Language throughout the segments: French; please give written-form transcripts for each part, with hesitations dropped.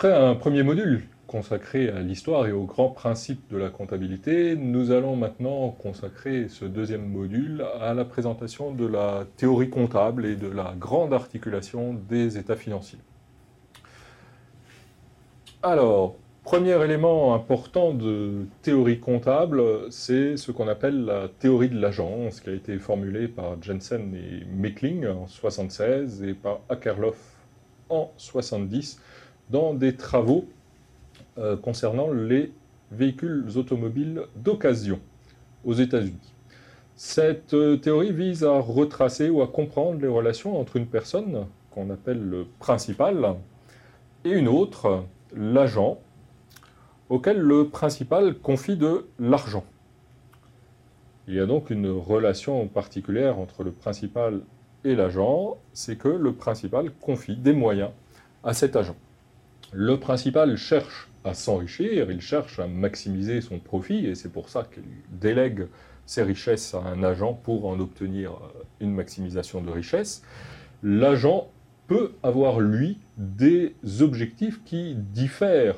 Après un premier module consacré à l'histoire et aux grands principes de la comptabilité, nous allons maintenant consacrer ce deuxième module à la présentation de la théorie comptable et de la grande articulation des états financiers. Alors, premier élément important de théorie comptable, c'est ce qu'on appelle la théorie de l'agence, qui a été formulée par Jensen et Meckling en 1976 et par Akerlof en 1970 dans des travaux concernant les véhicules automobiles d'occasion aux États-Unis. Cette théorie vise à retracer ou à comprendre les relations entre une personne, qu'on appelle le principal, et une autre, l'agent, auquel le principal confie de l'argent. Il y a donc une relation particulière entre le principal et l'agent, c'est que le principal confie des moyens à cet agent. Le principal cherche à s'enrichir, il cherche à maximiser son profit, et c'est pour ça qu'il délègue ses richesses à un agent pour en obtenir une maximisation de richesse. L'agent peut avoir, lui, des objectifs qui diffèrent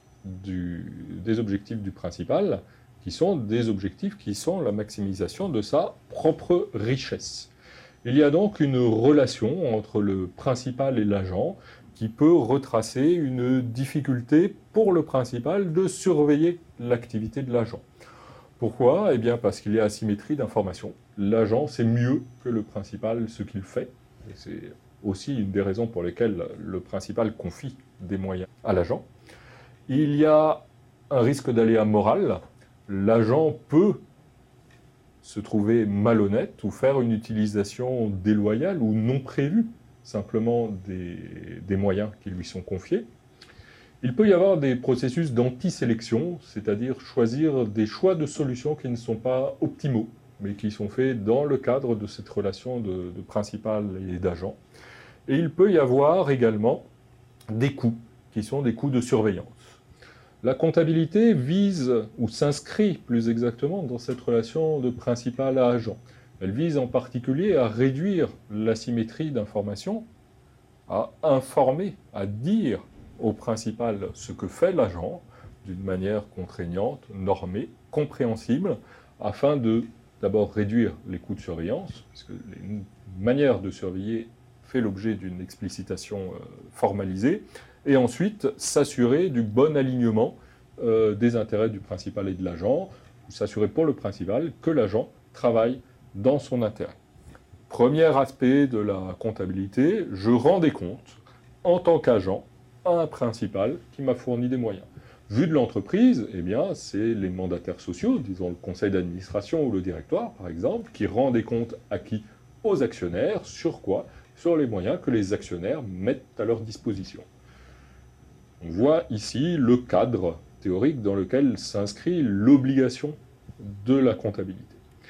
des objectifs du principal, qui sont des objectifs qui sont la maximisation de sa propre richesse. Il y a donc une relation entre le principal et l'agent qui peut retracer une difficulté pour le principal de surveiller l'activité de l'agent. Pourquoi? Eh bien parce qu'il y a asymétrie d'information. L'agent sait mieux que le principal ce qu'il fait, et c'est aussi une des raisons pour lesquelles le principal confie des moyens à l'agent. Il y a un risque d'aléa moral. L'agent peut se trouver malhonnête ou faire une utilisation déloyale ou non prévue simplement des moyens qui lui sont confiés. Il peut y avoir des processus d'anti-sélection, c'est-à-dire choisir des choix de solutions qui ne sont pas optimaux, mais qui sont faits dans le cadre de cette relation de principal et d'agent. Et il peut y avoir également des coûts, qui sont des coûts de surveillance. La comptabilité vise, ou s'inscrit plus exactement, dans cette relation de principal à agent. Elle vise en particulier à réduire l'asymétrie d'information, à informer, à dire au principal ce que fait l'agent d'une manière contraignante, normée, compréhensible, afin de d'abord réduire les coûts de surveillance, puisque une manière de surveiller fait l'objet d'une explicitation formalisée, et ensuite s'assurer du bon alignement des intérêts du principal et de l'agent, ou s'assurer pour le principal que l'agent travaille dans son intérêt. Premier aspect de la comptabilité, je rends des comptes en tant qu'agent à un principal qui m'a fourni des moyens. Vu de l'entreprise, eh bien, c'est les mandataires sociaux, disons le conseil d'administration ou le directoire par exemple, qui rend des comptes acquis aux actionnaires, sur quoi? Sur les moyens que les actionnaires mettent à leur disposition. On voit ici le cadre théorique dans lequel s'inscrit l'obligation de la comptabilité.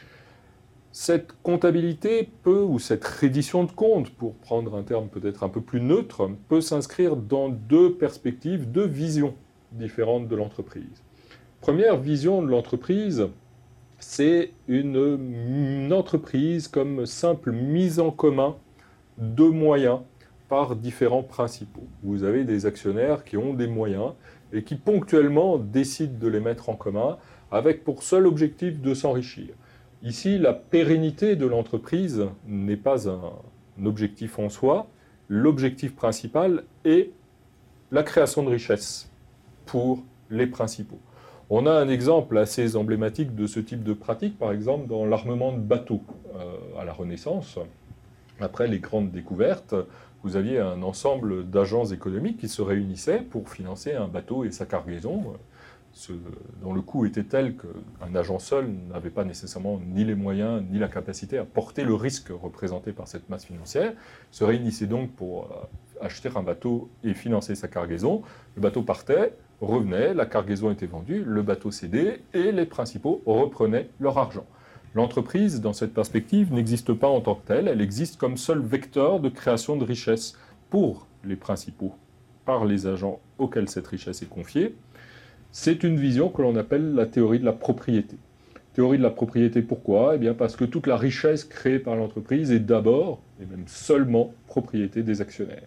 Cette comptabilité peut, ou cette reddition de comptes, pour prendre un terme peut-être un peu plus neutre, peut s'inscrire dans deux perspectives, deux visions différentes de l'entreprise. Première vision de l'entreprise, c'est une entreprise comme simple mise en commun de moyens par différents principaux. Vous avez des actionnaires qui ont des moyens et qui ponctuellement décident de les mettre en commun avec pour seul objectif de s'enrichir. Ici, la pérennité de l'entreprise n'est pas un objectif en soi. L'objectif principal est la création de richesse pour les principaux. On a un exemple assez emblématique de ce type de pratique, par exemple dans l'armement de bateaux à la Renaissance. Après les grandes découvertes, vous aviez un ensemble d'agents économiques qui se réunissaient pour financer un bateau et sa cargaison, dont le coût était tel qu'un agent seul n'avait pas nécessairement ni les moyens ni la capacité à porter le risque représenté par cette masse financière, se réunissaient donc pour acheter un bateau et financer sa cargaison. Le bateau partait, revenait, la cargaison était vendue, le bateau cédait et les principaux reprenaient leur argent. L'entreprise, dans cette perspective, n'existe pas en tant que telle, elle existe comme seul vecteur de création de richesse pour les principaux, par les agents auxquels cette richesse est confiée. C'est une vision que l'on appelle la théorie de la propriété. Théorie de la propriété, pourquoi? Eh bien parce que toute la richesse créée par l'entreprise est d'abord, et même seulement, propriété des actionnaires.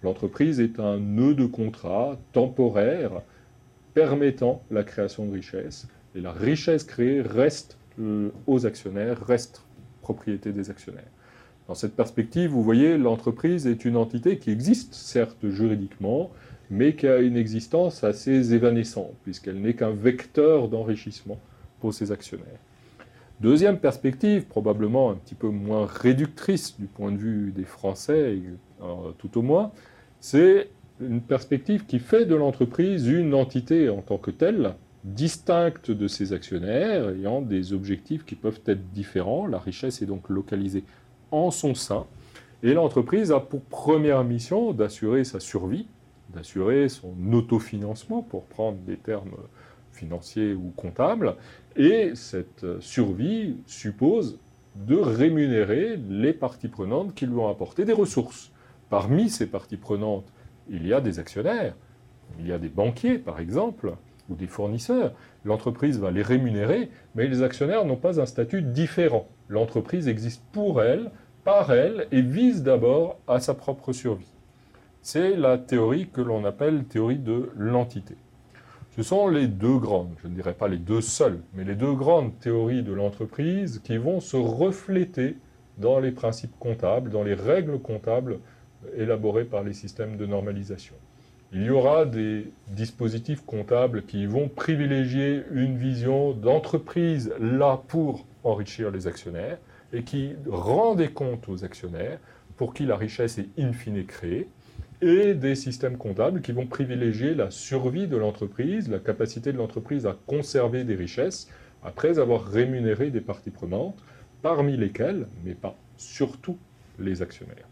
L'entreprise est un nœud de contrat temporaire permettant la création de richesse. Et la richesse créée reste aux actionnaires, reste propriété des actionnaires. Dans cette perspective, vous voyez, l'entreprise est une entité qui existe, certes juridiquement, mais qui a une existence assez évanescente, puisqu'elle n'est qu'un vecteur d'enrichissement pour ses actionnaires. Deuxième perspective, probablement un petit peu moins réductrice du point de vue des Français, tout au moins, c'est une perspective qui fait de l'entreprise une entité en tant que telle, distincte de ses actionnaires, ayant des objectifs qui peuvent être différents. La richesse est donc localisée en son sein, et l'entreprise a pour première mission d'assurer sa survie, d'assurer son autofinancement, pour prendre des termes financiers ou comptables, et cette survie suppose de rémunérer les parties prenantes qui lui ont apporté des ressources. Parmi ces parties prenantes, il y a des actionnaires, il y a des banquiers par exemple, ou des fournisseurs. L'entreprise va les rémunérer, mais les actionnaires n'ont pas un statut différent. L'entreprise existe pour elle, par elle, et vise d'abord à sa propre survie. C'est la théorie que l'on appelle théorie de l'entité. Ce sont les deux grandes, je ne dirais pas les deux seules, mais les deux grandes théories de l'entreprise qui vont se refléter dans les principes comptables, dans les règles comptables élaborées par les systèmes de normalisation. Il y aura des dispositifs comptables qui vont privilégier une vision d'entreprise là pour enrichir les actionnaires et qui rend des comptes aux actionnaires pour qui la richesse est in fine créée, et des systèmes comptables qui vont privilégier la survie de l'entreprise, la capacité de l'entreprise à conserver des richesses après avoir rémunéré des parties prenantes, parmi lesquelles, mais pas surtout, les actionnaires.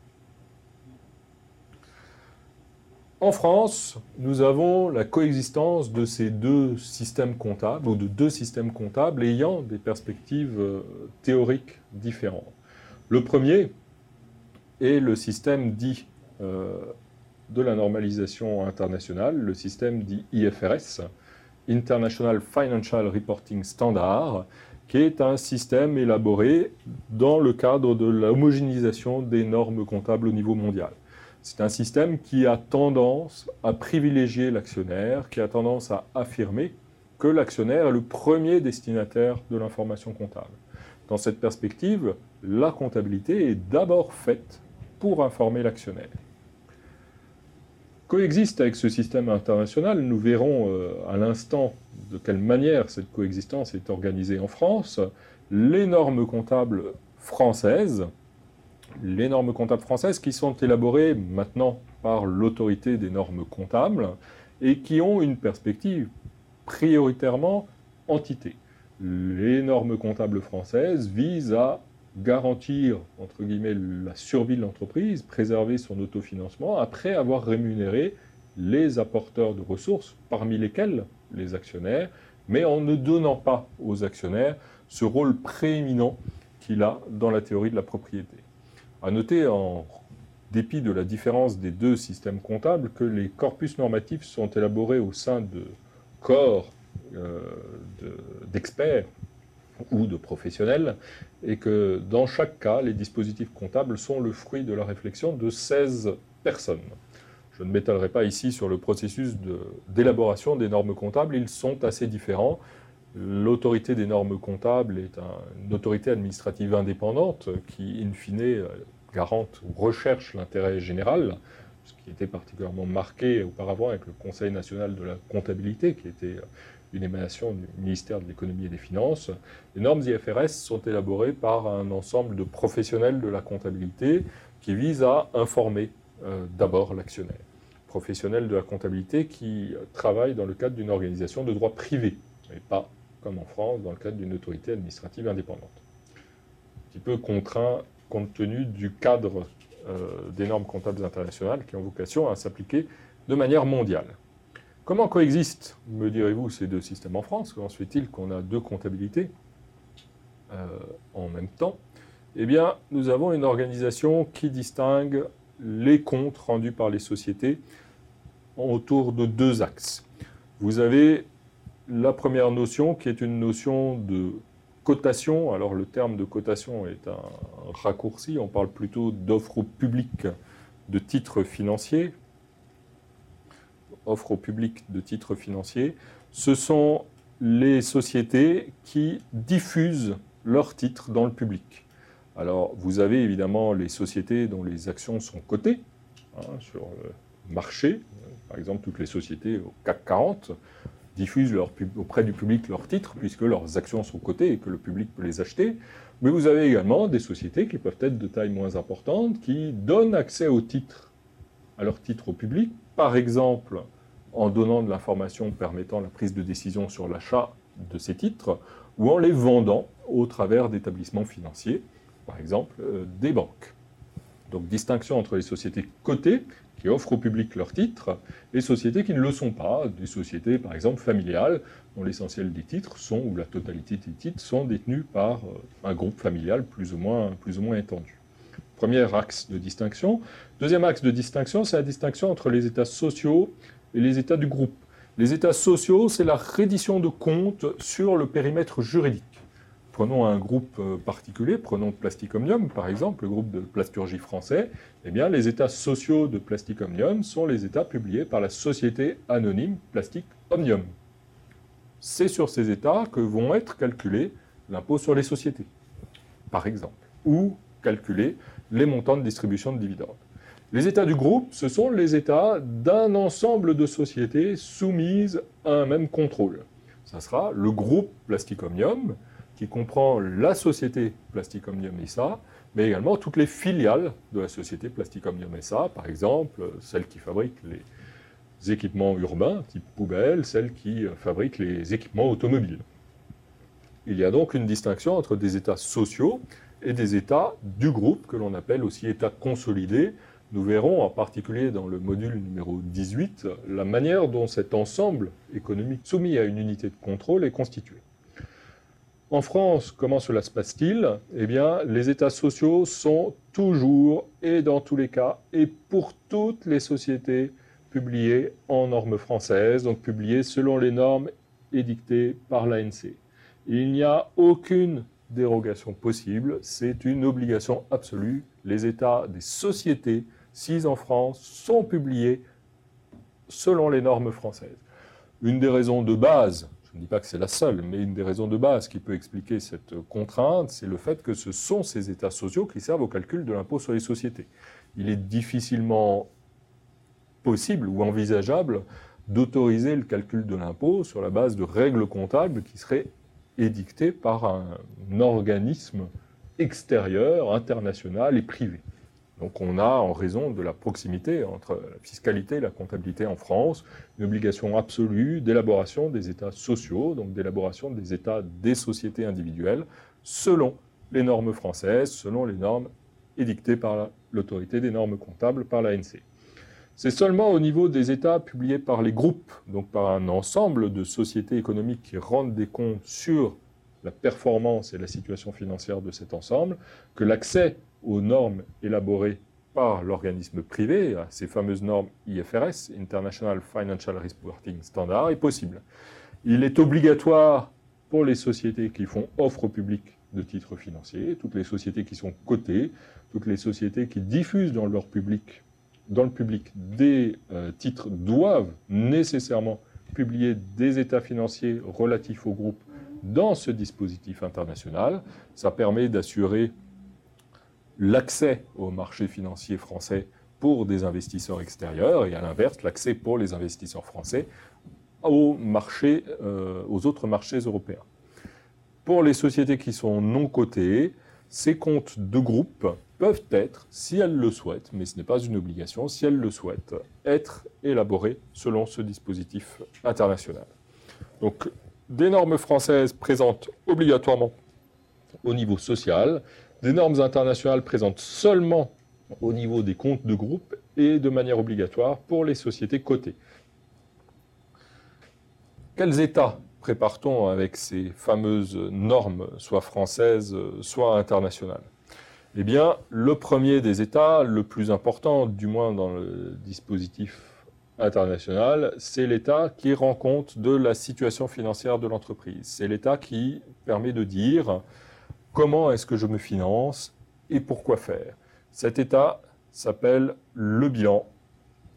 En France, nous avons la coexistence de ces deux systèmes comptables, ou de deux systèmes comptables ayant des perspectives théoriques différentes. Le premier est le système dit de la normalisation internationale, le système dit IFRS, International Financial Reporting Standard, qui est un système élaboré dans le cadre de l'homogénéisation des normes comptables au niveau mondial. C'est un système qui a tendance à privilégier l'actionnaire, qui a tendance à affirmer que l'actionnaire est le premier destinataire de l'information comptable. Dans cette perspective, la comptabilité est d'abord faite pour informer l'actionnaire. Coexiste avec ce système international, nous verrons à l'instant de quelle manière cette coexistence est organisée en France, les normes comptables françaises, qui sont élaborées maintenant par l'autorité des normes comptables et qui ont une perspective prioritairement entité. Les normes comptables françaises visent à garantir, entre guillemets, la survie de l'entreprise, préserver son autofinancement, après avoir rémunéré les apporteurs de ressources, parmi lesquels les actionnaires, mais en ne donnant pas aux actionnaires ce rôle prééminent qu'il a dans la théorie de la propriété. À noter, en dépit de la différence des deux systèmes comptables, que les corpus normatifs sont élaborés au sein de corps d'experts ou de professionnels, et que dans chaque cas, les dispositifs comptables sont le fruit de la réflexion de 16 personnes. Je ne m'étalerai pas ici sur le processus d'élaboration des normes comptables, ils sont assez différents. L'autorité des normes comptables est une autorité administrative indépendante qui, in fine, garante ou recherche l'intérêt général, ce qui était particulièrement marqué auparavant avec le Conseil national de la comptabilité, qui était une émanation du ministère de l'économie et des finances. Les normes IFRS sont élaborées par un ensemble de professionnels de la comptabilité qui visent à informer d'abord l'actionnaire. Professionnels de la comptabilité qui travaillent dans le cadre d'une organisation de droit privé, mais pas, comme en France, dans le cadre d'une autorité administrative indépendante. Un petit peu contraint compte tenu du cadre des normes comptables internationales qui ont vocation à s'appliquer de manière mondiale. Comment coexistent, me direz-vous, ces deux systèmes en France? Comment se fait-il qu'on a deux comptabilités en même temps? Eh bien, nous avons une organisation qui distingue les comptes rendus par les sociétés autour de deux axes. Vous avez la première notion qui est une notion de cotation. Alors le terme de cotation est un raccourci, on parle plutôt d'offre au public de titres financiers, offrent au public de titres financiers, ce sont les sociétés qui diffusent leurs titres dans le public. Alors, vous avez évidemment les sociétés dont les actions sont cotées sur le marché. Par exemple, toutes les sociétés au CAC 40 diffusent auprès du public leurs titres, puisque leurs actions sont cotées et que le public peut les acheter. Mais vous avez également des sociétés qui peuvent être de taille moins importante, qui donnent accès aux titres, à leurs titres au public, par exemple en donnant de l'information permettant la prise de décision sur l'achat de ces titres, ou en les vendant au travers d'établissements financiers, par exemple des banques. Donc distinction entre les sociétés cotées, qui offrent au public leurs titres, et sociétés qui ne le sont pas, des sociétés par exemple familiales, dont l'essentiel des titres sont, ou la totalité des titres, sont détenus par un groupe familial plus ou moins étendu. Premier axe de distinction. Deuxième axe de distinction, c'est la distinction entre les états sociaux et les états du groupe. Les états sociaux, c'est la reddition de comptes sur le périmètre juridique. Prenons un groupe particulier, prenons Plastic Omnium, par exemple, le groupe de plasturgie français. Eh bien, les états sociaux de Plastic Omnium sont les états publiés par la société anonyme Plastic Omnium. C'est sur ces états que vont être calculés l'impôt sur les sociétés, par exemple, ou calculés les montants de distribution de dividendes. Les états du groupe, ce sont les états d'un ensemble de sociétés soumises à un même contrôle. Ça sera le groupe Plastic Omnium, qui comprend la société Plastic Omnium SA, mais également toutes les filiales de la société Plastic Omnium SA, par exemple, celles qui fabriquent les équipements urbains, type poubelle, celles qui fabriquent les équipements automobiles. Il y a donc une distinction entre des états sociaux et des états du groupe, que l'on appelle aussi états consolidés. Nous verrons, en particulier dans le module numéro 18, la manière dont cet ensemble économique soumis à une unité de contrôle est constitué. En France, comment cela se passe-t-il? Eh bien, les états sociaux sont toujours, et dans tous les cas, et pour toutes les sociétés, publiés en normes françaises, donc publiés selon les normes édictées par l'ANC. Il n'y a aucune dérogation possible, c'est une obligation absolue. Les états des sociétés sises en France sont publiés selon les normes françaises. Une des raisons de base, je ne dis pas que c'est la seule, mais une des raisons de base qui peut expliquer cette contrainte, c'est le fait que ce sont ces états sociaux qui servent au calcul de l'impôt sur les sociétés. Il est difficilement possible ou envisageable d'autoriser le calcul de l'impôt sur la base de règles comptables qui seraient édictées par un organisme extérieur, international et privé. Donc on a, en raison de la proximité entre la fiscalité et la comptabilité en France, une obligation absolue d'élaboration des états sociaux, donc d'élaboration des états des sociétés individuelles, selon les normes françaises, selon les normes édictées par l'autorité des normes comptables, par l'ANC. C'est seulement au niveau des états publiés par les groupes, donc par un ensemble de sociétés économiques qui rendent des comptes sur la performance et la situation financière de cet ensemble, que l'accès aux normes élaborées par l'organisme privé, à ces fameuses normes IFRS, International Financial Reporting Standard, est possible. Il est obligatoire pour les sociétés qui font offre au public de titres financiers, toutes les sociétés qui sont cotées, toutes les sociétés qui diffusent dans le public des titres doivent nécessairement publier des états financiers relatifs au groupe dans ce dispositif international. Ça permet d'assurer l'accès au marché financier français pour des investisseurs extérieurs et à l'inverse, l'accès pour les investisseurs français aux autres marchés européens. Pour les sociétés qui sont non cotées, ces comptes de groupe peuvent être, si elles le souhaitent, mais ce n'est pas une obligation, si elles le souhaitent, être élaborés selon ce dispositif international. Donc, des normes françaises présentes obligatoirement au niveau social, des normes internationales présentes seulement au niveau des comptes de groupe et de manière obligatoire pour les sociétés cotées. Quels états prépare-t-on avec ces fameuses normes, soit françaises, soit internationales? Eh bien, le premier des états, le plus important, du moins dans le dispositif international, c'est l'état qui rend compte de la situation financière de l'entreprise. C'est l'état qui permet de dire comment est-ce que je me finance et pourquoi faire. Cet état s'appelle le bilan.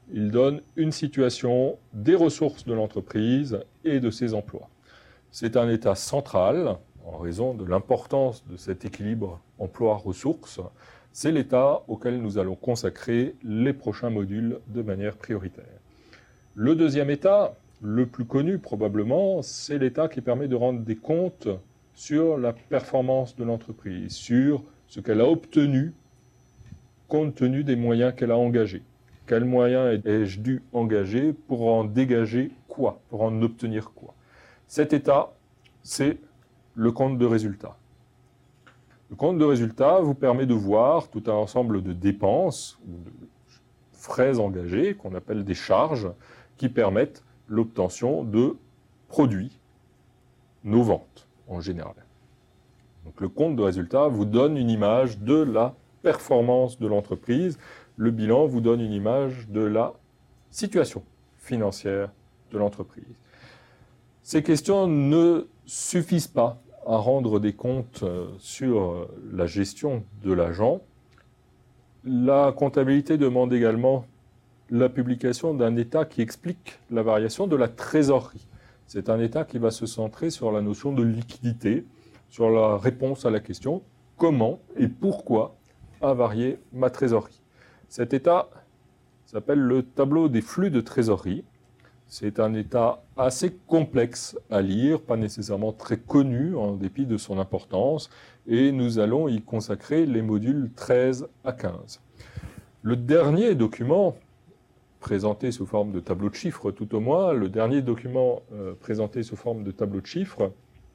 Il donne une situation des ressources de l'entreprise et de ses emplois. C'est un état central, en raison de l'importance de cet équilibre emploi-ressources. C'est l'état auquel nous allons consacrer les prochains modules de manière prioritaire. Le deuxième état, le plus connu probablement, c'est l'état qui permet de rendre des comptes sur la performance de l'entreprise, sur ce qu'elle a obtenu compte tenu des moyens qu'elle a engagés. Quels moyens ai-je dû engager pour en dégager quoi, pour en obtenir quoi? Cet état, c'est le compte de résultat. Le compte de résultat vous permet de voir tout un ensemble de dépenses ou de frais engagés, qu'on appelle des charges, qui permettent l'obtention de produits, nos ventes en général. Donc le compte de résultat vous donne une image de la performance de l'entreprise. Le bilan vous donne une image de la situation financière de l'entreprise. Ces questions ne suffisent pas à rendre des comptes sur la gestion de l'agent. La comptabilité demande également la publication d'un état qui explique la variation de la trésorerie. C'est un état qui va se centrer sur la notion de liquidité, sur la réponse à la question « Comment et pourquoi a varié ma trésorerie ?» Cet état s'appelle le tableau des flux de trésorerie. C'est un état assez complexe à lire, pas nécessairement très connu en dépit de son importance, et nous allons y consacrer les modules 13 à 15. Le dernier document, présenté sous forme de tableau de chiffres tout au moins, le dernier document présenté sous forme de tableau de chiffres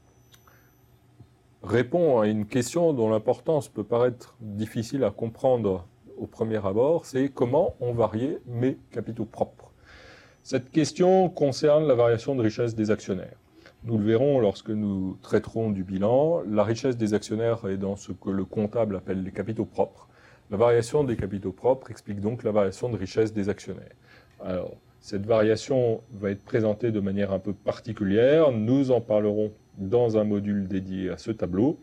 répond à une question dont l'importance peut paraître difficile à comprendre au premier abord, c'est comment ont varié mes capitaux propres. Cette question concerne la variation de richesse des actionnaires. Nous le verrons lorsque nous traiterons du bilan. La richesse des actionnaires est dans ce que le comptable appelle les capitaux propres. La variation des capitaux propres explique donc la variation de richesse des actionnaires. Alors, cette variation va être présentée de manière un peu particulière. Nous en parlerons dans un module dédié à ce tableau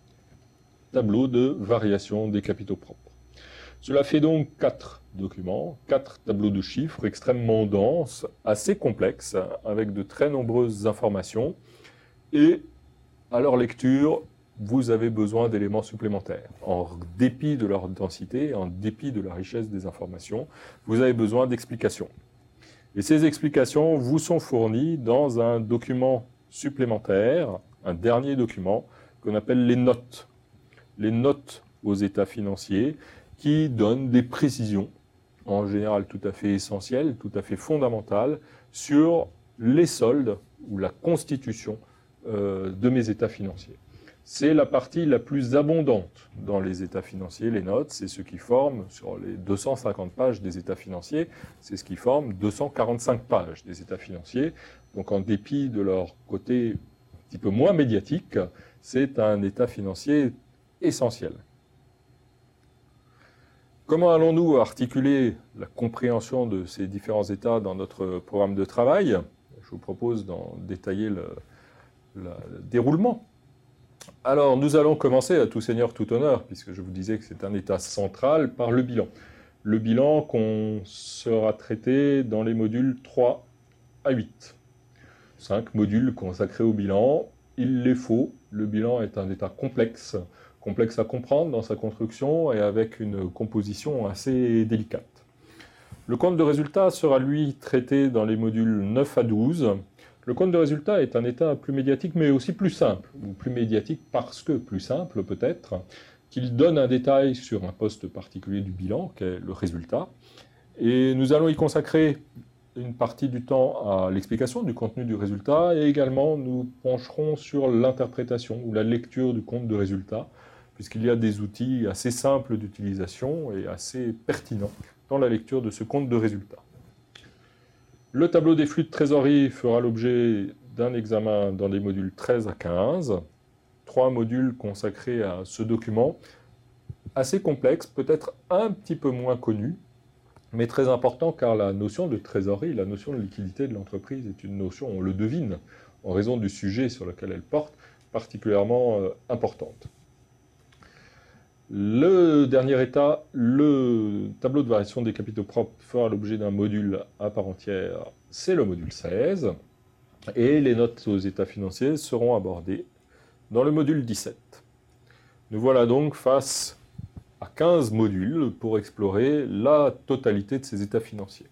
de variation des capitaux propres. Cela fait donc 4 documents, 4 tableaux de chiffres extrêmement denses, assez complexes, avec de très nombreuses informations. Et à leur lecture, vous avez besoin d'éléments supplémentaires. En dépit de leur densité, en dépit de la richesse des informations, vous avez besoin d'explications. Et ces explications vous sont fournies dans un document supplémentaire, un dernier document, qu'on appelle les notes. Les notes aux états financiers, qui donnent des précisions, en général tout à fait essentielles, tout à fait fondamentales, sur les soldes ou la constitution de mes états financiers. C'est la partie la plus abondante dans les états financiers, les notes, c'est ce qui forme, sur les 250 pages des états financiers, c'est ce qui forme 245 pages des états financiers. Donc en dépit de leur côté un petit peu moins médiatique, c'est un état financier essentiel. Comment allons-nous articuler la compréhension de ces différents états dans notre programme de travail? Je vous propose d'en détailler le déroulement. Alors, nous allons commencer à tout seigneur, tout honneur, puisque je vous disais que c'est un état central, par le bilan. Le bilan qu'on sera traité dans les modules 3 à 8. 5 modules consacrés au bilan. Il les faut. Le bilan est un état complexe à comprendre dans sa construction et avec une composition assez délicate. Le compte de résultat sera lui traité dans les modules 9 à 12. Le compte de résultat est un état plus médiatique mais aussi plus simple, ou plus médiatique parce que plus simple peut-être, qu'il donne un détail sur un poste particulier du bilan, qui est le résultat. Et nous allons y consacrer une partie du temps à l'explication du contenu du résultat, et également nous pencherons sur l'interprétation ou la lecture du compte de résultat, puisqu'il y a des outils assez simples d'utilisation et assez pertinents dans la lecture de ce compte de résultat. Le tableau des flux de trésorerie fera l'objet d'un examen dans les modules 13 à 15, 3 modules consacrés à ce document, assez complexe, peut-être un petit peu moins connu, mais très important car la notion de trésorerie, la notion de liquidité de l'entreprise est une notion, on le devine, en raison du sujet sur lequel elle porte, particulièrement importante. Le dernier état, le tableau de variation des capitaux propres, fera l'objet d'un module à part entière, c'est le module 16, et les notes aux états financiers seront abordées dans le module 17. Nous voilà donc face à 15 modules pour explorer la totalité de ces états financiers.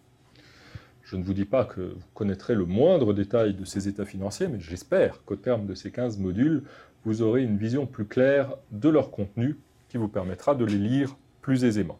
Je ne vous dis pas que vous connaîtrez le moindre détail de ces états financiers, mais j'espère qu'au terme de ces 15 modules, vous aurez une vision plus claire de leur contenu qui vous permettra de les lire plus aisément.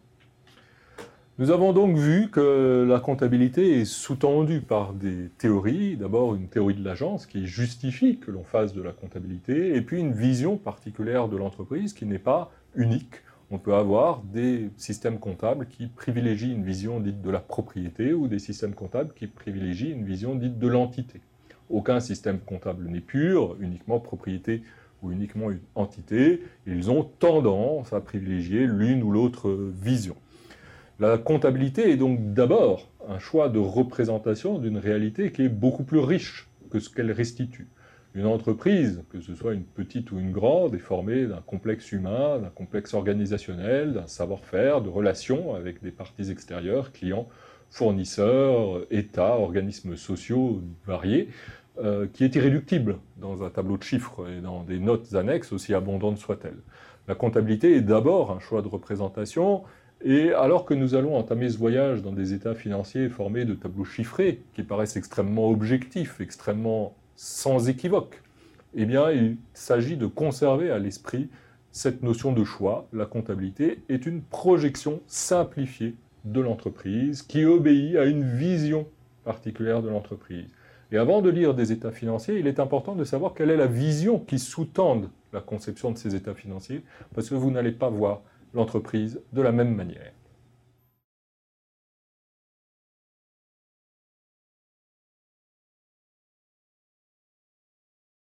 Nous avons donc vu que la comptabilité est sous-tendue par des théories. D'abord, une théorie de l'agence qui justifie que l'on fasse de la comptabilité, et puis une vision particulière de l'entreprise qui n'est pas unique. On peut avoir des systèmes comptables qui privilégient une vision dite de la propriété ou des systèmes comptables qui privilégient une vision dite de l'entité. Aucun système comptable n'est pur, uniquement propriété ou uniquement une entité. Ils ont tendance à privilégier l'une ou l'autre vision. La comptabilité est donc d'abord un choix de représentation d'une réalité qui est beaucoup plus riche que ce qu'elle restitue. Une entreprise, que ce soit une petite ou une grande, est formée d'un complexe humain, d'un complexe organisationnel, d'un savoir-faire, de relations avec des parties extérieures, clients, fournisseurs, États, organismes sociaux variés, qui est irréductible dans un tableau de chiffres et dans des notes annexes, aussi abondantes soient-elles. La comptabilité est d'abord un choix de représentation, et alors que nous allons entamer ce voyage dans des états financiers formés de tableaux chiffrés, qui paraissent extrêmement objectifs, extrêmement sans équivoque, eh bien, il s'agit de conserver à l'esprit cette notion de choix. La comptabilité est une projection simplifiée de l'entreprise qui obéit à une vision particulière de l'entreprise. Et avant de lire des états financiers, il est important de savoir quelle est la vision qui sous-tend la conception de ces états financiers, parce que vous n'allez pas voir l'entreprise de la même manière.